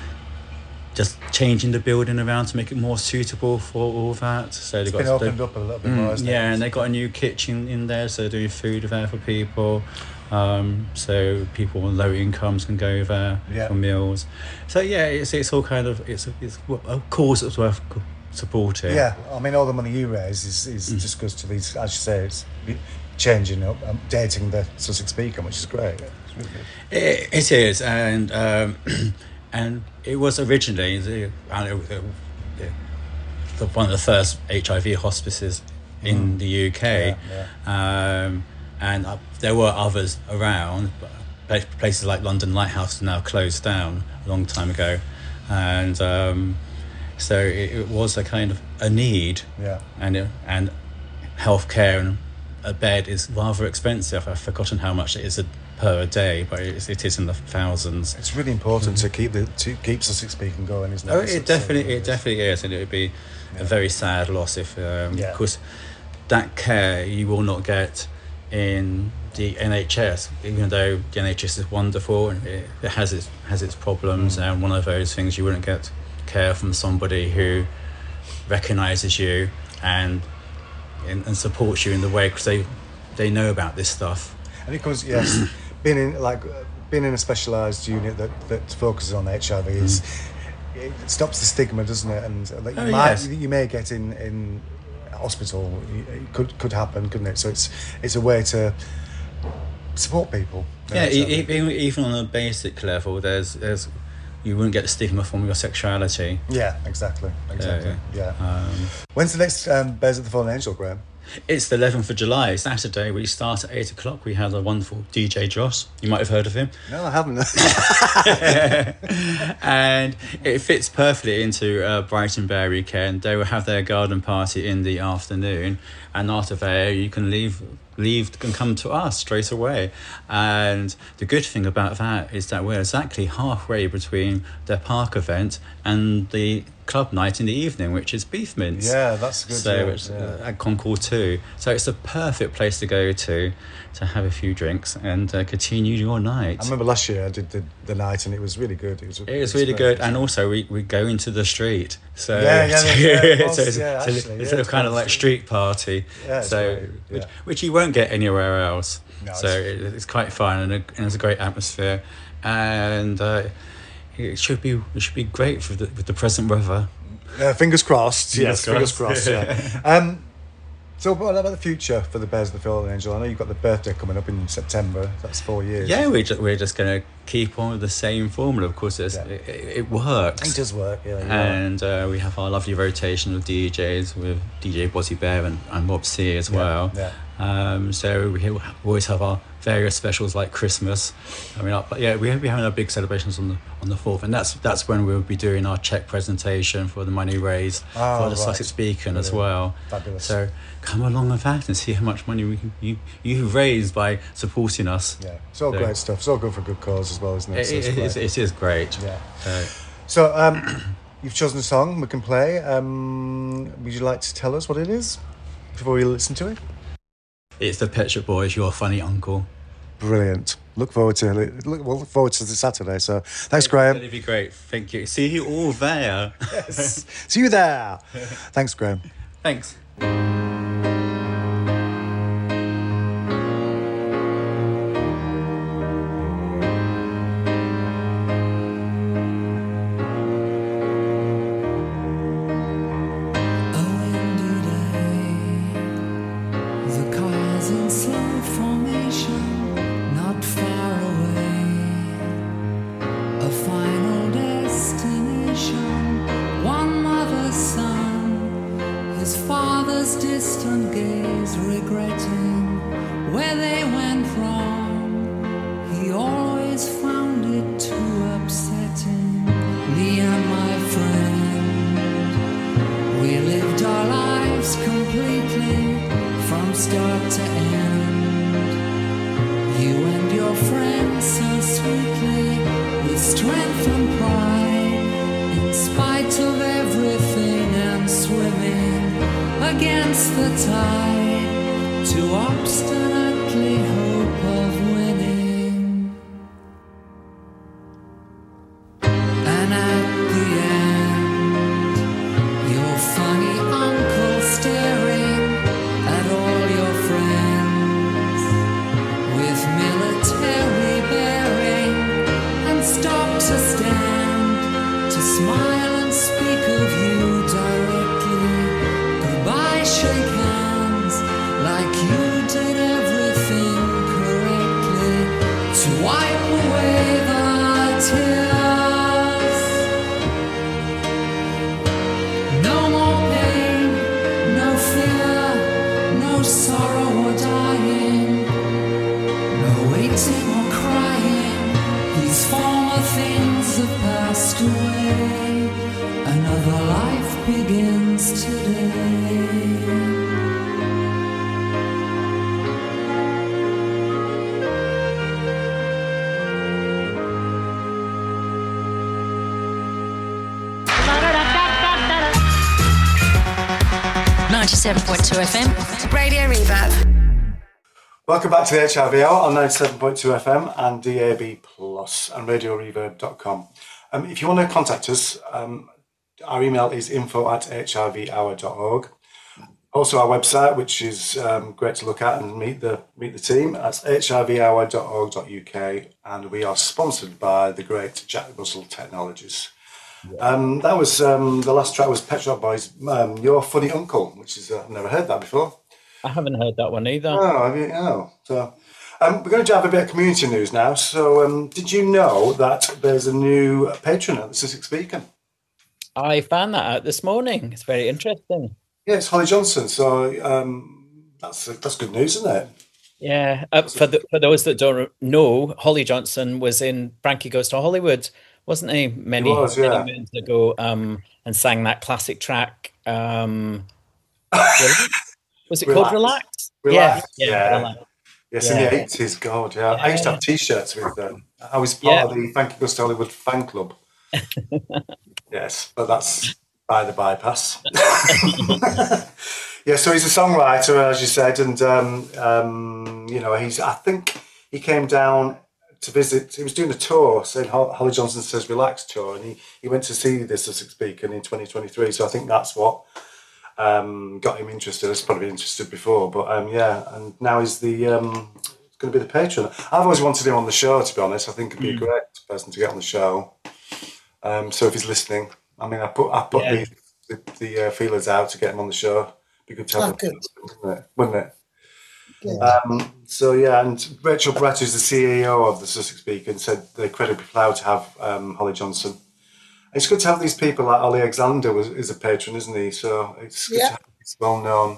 just changing the building around to make it more suitable for all that. So they've It's got been opened they- up a little bit Mm, more, hasn't it? yeah, and they got a new kitchen in there, so they're doing food there for people. Um, so people on low incomes can go there Yeah. for meals. So yeah, it's it's all kind of it's it's a cause that's worth supporting. Yeah, I mean, all the money you raise is, is Mm. just goes to these, as you say, it's changing up, updating the Sussex Beacon, which is great. It's really good. It, it is, and um, and it was originally the, I don't know, the, the, the one of the first H I V hospices in Mm. the U K, Yeah, Um, and uh, there were others around. But pla- places like London Lighthouse are now closed down a long time ago, and um, so it, it was a kind of a need, Yeah. and it, and healthcare and a bed is rather expensive. I've forgotten how much it is a, per day, but it is, it is in the thousands. It's really important to keep the to keep Sussex Beacon going, isn't it? Oh, It's- it it's- definitely, it definitely is, and it would be a very sad loss if, um, Yeah. because that care you will not get in the N H S. Even though the N H S is wonderful and it, it has its has its problems, Mm. and one of those things you wouldn't get care from somebody who recognises you and, and and supports you in the way, because they they know about this stuff. And it comes, yes, being in like uh, being in a specialised unit that, that focuses on H I V is it stops the stigma, doesn't it? And uh, like you Oh, might yes. you may get in in hospital, it could could happen, couldn't it? So it's it's a way to support people. Yeah, H I V. e- even even on a basic level, there's there's you wouldn't get the stigma from your sexuality. Yeah, exactly, exactly. Yeah. Um, When's the next um, Bears at the Fallen Angel, Graham? It's the eleventh of July, Saturday. We start at eight o'clock. We have a wonderful D J Josh. You might have heard of him. No, I haven't. And it fits perfectly into uh, Brighton Bear Weekend. They will have their garden party in the afternoon, and after there you can leave leave and come to us straight away. And the good thing about that is that we're exactly halfway between the park event and the club night in the evening, which is Beef Mince. Yeah, that's good. So yeah, it's yeah. uh, at Concord two. So it's a perfect place to go to, to have a few drinks and uh, continue your night. I remember last year I did the, the night and it was really good. It was, It was really good, and also we, we go into the street. So yeah, yeah, yeah, yeah, it was, so it's, yeah, so actually, it's yeah, a sort of it's kind of nice. like street party. Yeah, it's so great, yeah. which, which you won't get anywhere else. No, so it's- it, it's quite fun, and, a, and it's a great atmosphere, and uh, it should be it should be great for the, with the present weather. Uh, fingers crossed. Fingers Yes, fingers crossed. crossed. Yeah. um, so, what about the future for the Bears of the Fallen Angel? I know you've got the birthday coming up in September. That's four years. Yeah, we're just, we're just going to keep on with the same formula. Of course, it's, Yeah. it, it, it works. It does work. Yeah. you're right. And uh, we have our lovely rotation of D Js with D J Bozzy Bear and, and Rob C as Yeah, well. yeah. Um, so we ha- always have our various specials like Christmas coming up. But yeah, we we having our big celebrations on the on the fourth, and that's that's when we'll be doing our check presentation for the money raised Oh, for the right. Sussex Beacon as Brilliant. well. Fabulous. So come along with that and see how much money we can, you you've raised by supporting us. Yeah, it's all So- great stuff. It's all good for good cause as well, isn't it? It, So it's it, great. it, it is great. Yeah. Uh, So, um, you've chosen a song we can play. Um, would you like to tell us what it is before we listen to it? it's the Pet Shop Boys, Your Funny Uncle. Brilliant. Look forward to it. Look, we'll look forward to the Saturday. So, thanks, Graham. That'd be great. Thank you. See you all there. Yes. See you there. Thanks, Graham. Thanks. A windy day, the cars in slow formation, not far away. A final destination, one mother's son, his father's distant gaze, regretting where they went wrong. He always found it too upsetting. Me and my friend, we lived our lives completely from start to end. You and your friends so sweetly, with strength and pride, in spite of everything, and swimming against the tide, to obstinately hope of winning. And at the end, your funny uncle staring at all your friends with military bearing, and stop to stand, to smile and speak of you directly. Goodbye, shake hands, like you did everything correctly, to wipe away the tears. No more pain, no fear, no sorrow or dying, no waiting or crying. These former things have passed away. Another life begins today. ninety-seven point two F M, Radio Reverb. Welcome back to the H I V Hour on ninety-seven point two F M and D A B Plus and radio reverb dot com. Um, if you want to contact us, um, our email is info at h i v hour dot org. Also our website, which is um, great to look at and meet the meet the team. That's h i v hour dot org dot u k, and we are sponsored by the great Jack Russell Technologies. Um, that was um, the last track was Pet Shop Boys, um, Your Funny Uncle, which is uh, I've never heard that before. I haven't heard that one either. Oh, have you? Oh, so um, we're going to have a bit of community news now. So, um, did you know that there's a new patron at the Sussex Beacon? I found that out this morning. It's very interesting. Yeah, it's Holly Johnson. So um, that's that's good news, isn't it? Yeah. Uh, for the, for those that don't know, Holly Johnson was in Frankie Goes to Hollywood, wasn't he? Many, He was, yeah. many moons ago, um, and sang that classic track. Um, was it Relax. called Relax? Relax. Yeah, Yeah. yeah, relax. Yes, Yeah. in the eighties, God, yeah. I used to have T-shirts with them. I was part Yeah. of the Thank You Gus Hollywood fan club. Yes, but that's by the bypass. Yeah, so he's a songwriter, as you said, and um, um, you know, he's. I think he came down to visit. He was doing a tour, saying Holly Johnson Says Relax tour, and he, he went to see the Sussex Beacon in twenty twenty-three. So I think that's what um, got him interested. He's probably been interested before, but um, yeah, and now he's the um, going to be the patron. I've always wanted him on the show, to be honest. I think he'd be mm. a great person to get on the show. Um, so if he's listening, I mean, I put I put yeah. the the, the uh, feelers out to get him on the show. Be good to have oh, him, good. wouldn't it? Wouldn't it? Good. Um, so yeah, and Rachel Brett, who's the C E O of the Sussex Beacon, said they're incredibly proud to have um, Holly Johnson. It's good to have these people like Ollie Alexander was is a patron, isn't he? So it's good yeah. to have these well-known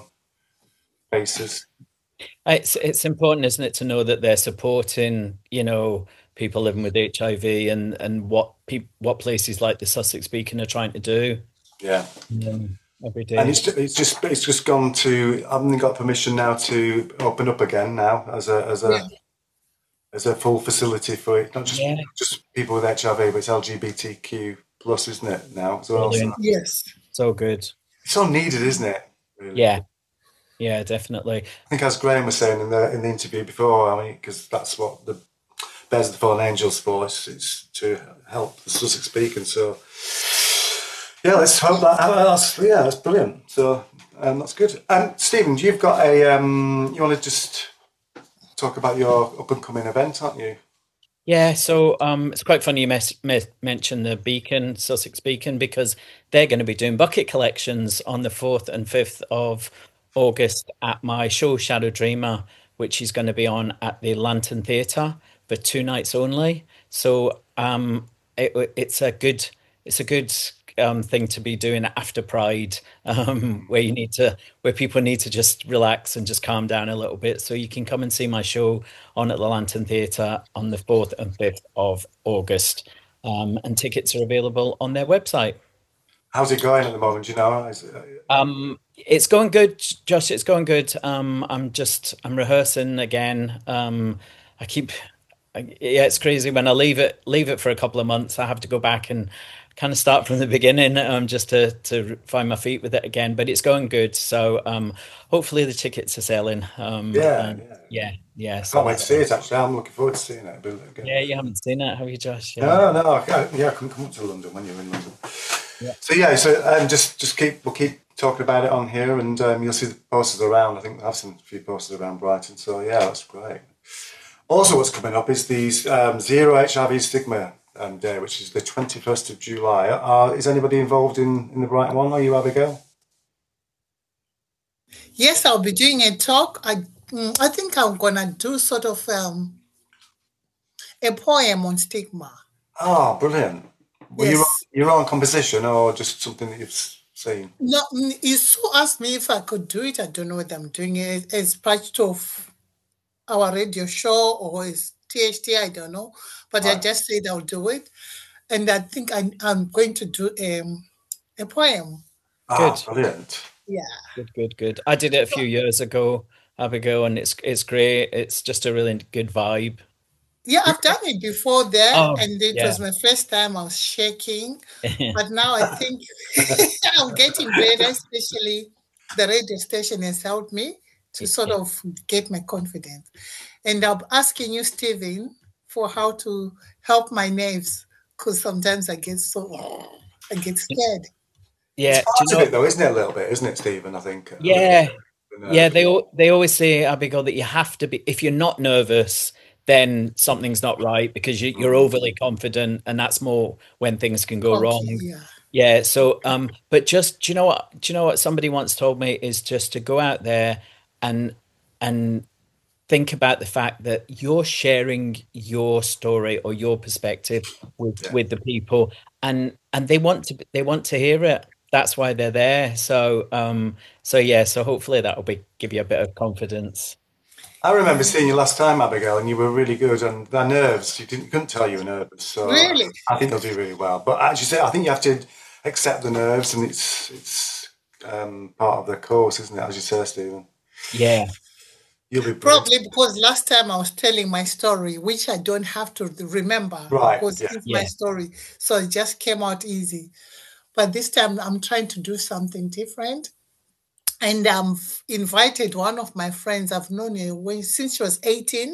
faces. It's it's important, isn't it, to know that they're supporting, you know, people living with H I V and and what pe- what places like the Sussex Beacon are trying to do. Yeah. Um, every day. And it's just, it's just it's just gone to. I haven't got permission now to open up again now as a as a yeah. as a full facility for it. Not just yeah. just people with H I V, but it's L G B T Q plus, isn't it now as well? So yes, so good. It's so needed, isn't it? Really? Yeah, yeah, definitely. I think as Graham was saying in the in the interview before, I mean, because that's what the Bears of the Fallen Angels for. It's, it's to help the Sussex Beacon. So. Yeah, let's hope that. That's, yeah, that's brilliant. So um, that's good. And um, Stephen, you've got a. Um, you want to just talk about your up and coming event, aren't you? Yeah. So um, it's quite funny you mes- mes- mentioned the Beacon, Sussex Beacon, because they're going to be doing bucket collections on the fourth and fifth of August at my show Shadow Dreamer, which is going to be on at the Lantern Theatre for two nights only. So um, it, it's a good. It's a good. Um, thing to be doing after Pride, um, where you need to, where people need to just relax and just calm down a little bit. So you can come and see my show on at the Lantern Theatre on the fourth and fifth of August, um, and tickets are available on their website. How's it going at the moment? Do you know? Is it... Um, it's going good, Josh. It's going good. Um, I'm just, I'm rehearsing again. Um, I keep, yeah, it's crazy when I leave it, leave it for a couple of months. I have to go back and kind of start from the beginning, um, just to to find my feet with it again. But it's going good, so um, hopefully the tickets are selling. Um, yeah, and, yeah, yeah, yeah. So can't wait to see it. Actually, I'm looking forward to seeing it. Again. Yeah, you haven't seen it, have you, Josh? Yeah. No, no. I, yeah, I can come up to London when you're in London. Yeah. So yeah, so um, just just keep we'll keep talking about it on here, and um, you'll see the posters around. I think I've seen a few posters around Brighton. So yeah, that's great. Also, what's coming up is these um, Zero H I V Stigma Um, day, which is the twenty-first of July. Uh, is anybody involved in, in the Brighton one? Are you, Abigail? Yes, I'll be doing a talk. I I think I'm gonna do sort of um, a poem on stigma. Oh, brilliant! Were yes. you your own composition or just something that you've seen? No, Isu asked me if I could do it. I don't know whether I'm doing it as part of our radio show or as T H T. I don't know. But right. I just said I'll do it. And I think I, I'm going to do um, a poem. Ah, good. Brilliant. Yeah. Good, good, good. I did it a few years ago, Abigail, and it's it's great. It's just a really good vibe. Yeah, I've done it before there, oh, and it yeah. was my first time. I was shaking. But now I think I'm getting better, especially the radio station has helped me to sort of get my confidence. And I'm asking you, Stephen, for how to help my nerves, because sometimes I get so I get scared. Yeah, it's part you know, of it though, isn't it? A little bit, isn't it, Stephen? I think. Yeah, I yeah. They they always say, Abigail, that you have to be. If you're not nervous, then something's not right because you, you're overly confident, and that's more when things can go okay, wrong. Yeah. Yeah. So, um, but just do you know what? Do you know what somebody once told me is just to go out there and and. think about the fact that you're sharing your story or your perspective with, yeah. with the people, and and they want to they want to hear it. That's why they're there. So um so yeah. So hopefully that will be give you a bit of confidence. I remember seeing you last time, Abigail, and you were really good. And the nerves, you didn't couldn't tell you were nervous. So really, I think they'll do really well. But as you say, I think you have to accept the nerves, and it's it's um, part of the course, isn't it? As you say, Stephen. Yeah. You'll be brilliant. Probably because last time I was telling my story, which I don't have to remember Right, because yeah. it's my Yeah. story. So it just came out easy. But this time I'm trying to do something different. And I've invited one of my friends. I've known her when, since she was eighteen.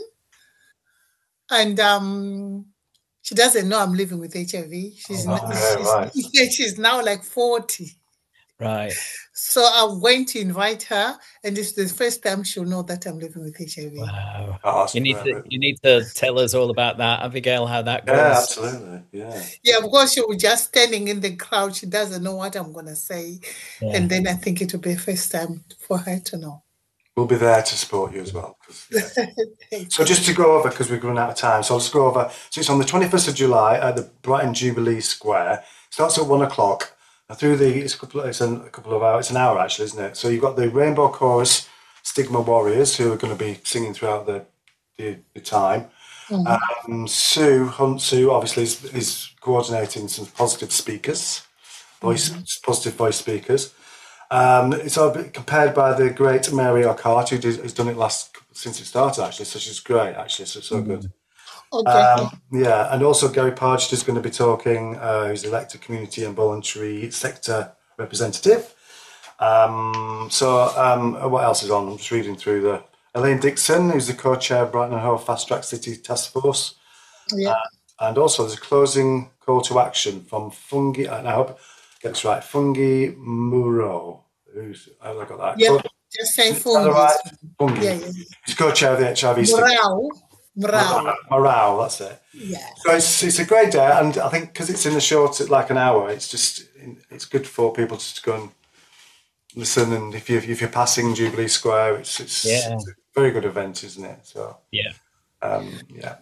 And um, she doesn't know I'm living with H I V. She's, Oh, not, okay, she's, right. she's now like forty. Right. So I'm going to invite her, and it's the first time she'll know that I'm living with H I V. Wow. Oh, that's You need to brilliant. you need to tell us all about that, Abigail, how that goes. Yeah, absolutely. Yeah. Yeah, because she was just standing in the crowd. She doesn't know what I'm going to say. Yeah. And then I think it will be the first time for her to know. We'll be there to support you as well. 'cause, yeah. Thank So you. just to go over, because we've run out of time, so I'll just go over. So it's on the twenty-first of July at the Brighton Jubilee Square. Starts at one o'clock. And through the, it's a couple of, it's a couple of hours, it's an hour actually, isn't it? So you've got the Rainbow Chorus Stigma Warriors who are going to be singing throughout the, the, the time. Mm-hmm. Um, Sue, Hunt Sue, obviously is, is coordinating some positive speakers, voice, Mm-hmm. positive voice speakers. Um, it's all been compared by the great Mary O'Cart, who did, has done it last since it started actually. So she's great actually, so so good. Okay. Um, yeah, and also Gary Parchett is going to be talking, uh, who's elected community and voluntary sector representative. Um, so um, what else is on? I'm just reading through the Elaine Dixon, who's the co-chair of Brighton and Hove Fast Track City Task Force. Yeah. Uh, and also there's a closing call to action from Fungi, and I hope I get this right, Fungi Muro. Who's, have I got that? Yeah. Co- Just say is that all right? fungus. Fungi. Yeah, yeah. He's co-chair of the H I V City. Morale. Morale. Morale, that's it. Yeah. So it's, it's a great day, and I think because it's in the short, like an hour, it's just it's good for people just to go and listen. And if you if you're passing Jubilee Square, it's it's, Yeah. it's a very good event, isn't it? So Yeah. um, yeah,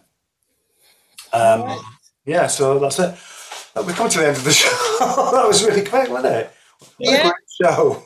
um, yeah. So that's it. We're coming to the end of the show. That was really quick, wasn't it? What a Yeah. great show.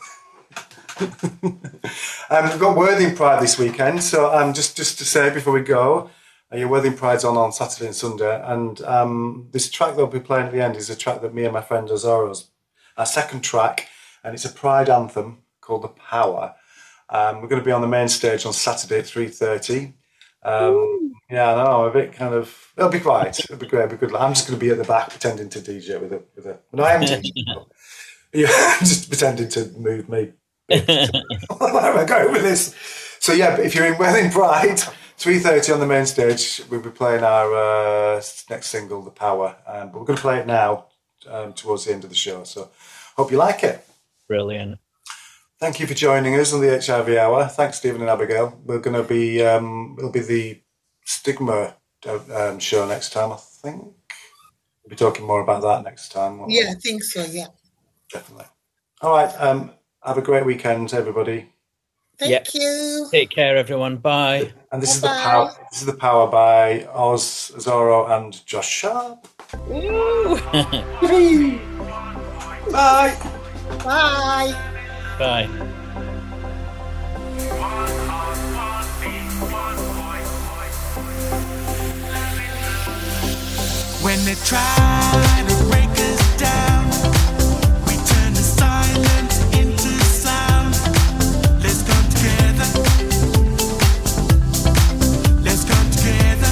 um, we've got Worthing Pride this weekend, so um, just just to say before we go, uh, your Worthing Pride's on on Saturday and Sunday, and um, this track they'll be playing at the end is a track that me and my friend Azoro's, our second track, and it's a Pride anthem called "The Power." Um, we're going to be on the main stage on Saturday at three thirty. Um, yeah, I know, a bit kind of. It'll be quiet. It'll be great. It'll be good. I'm just going to be at the back pretending to D J with a with a. No, I am D J. Yeah, just pretending to move me. Where am I going with this? So yeah, if you're in Worthing Pride, three thirty on the main stage, we'll be playing our uh, next single, "The Power." Um, but we're going to play it now um, towards the end of the show. So hope you like it. Brilliant. Thank you for joining us on the H I V Hour. Thanks, Stephen and Abigail. We're going to be um, it'll be the Stigma um, show next time, I think. We'll be talking more about that next time. won't we? Yeah, I think so. Yeah. Definitely. All right. Um, have a great weekend, everybody. Thank Yeah. you. Take care, everyone. Bye. And this is the Bye-bye. power. This is the power by Oz, Zorro, and Josh Sharp. Bye. Bye. Bye. When they try to break us down, we turn the silence into sound. Let's come together. Let's come together.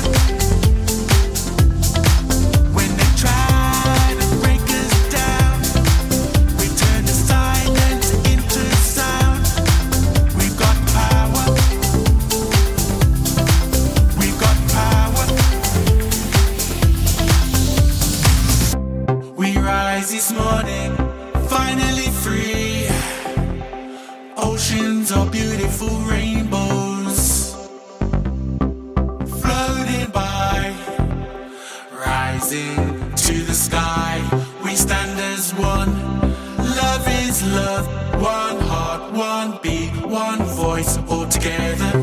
When they try to break us down, we turn the silence into sound. We've got power. We've got power. We rise this morning, finally free. Oceans are beautiful rainbows, floating by, rising to the sky. We stand as one. Love is love, one heart, one beat, one voice, all together.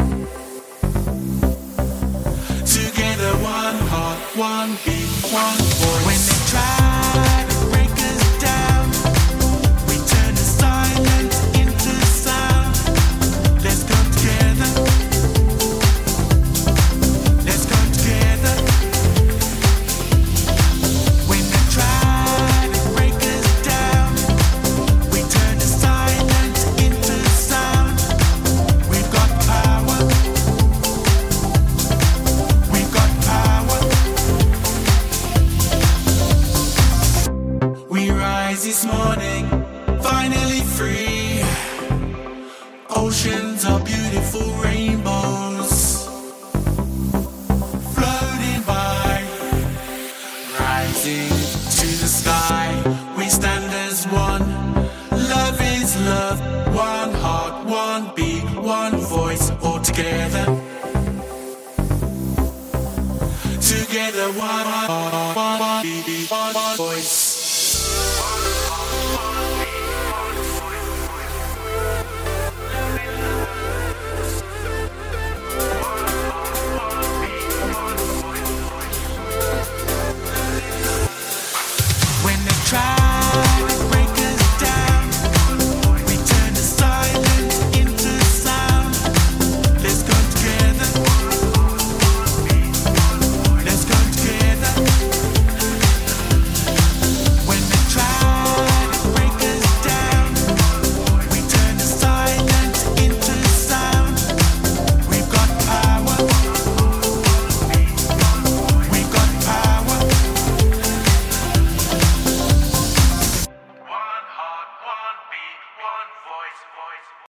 Together, one heart, one beat, one voice. When they try to break us down, we turn the silence into sound. Let's come together. Let's come together. When they try to break us down, we turn the silence into sound. We've got power. together. Together, one, one, one, one, one voice.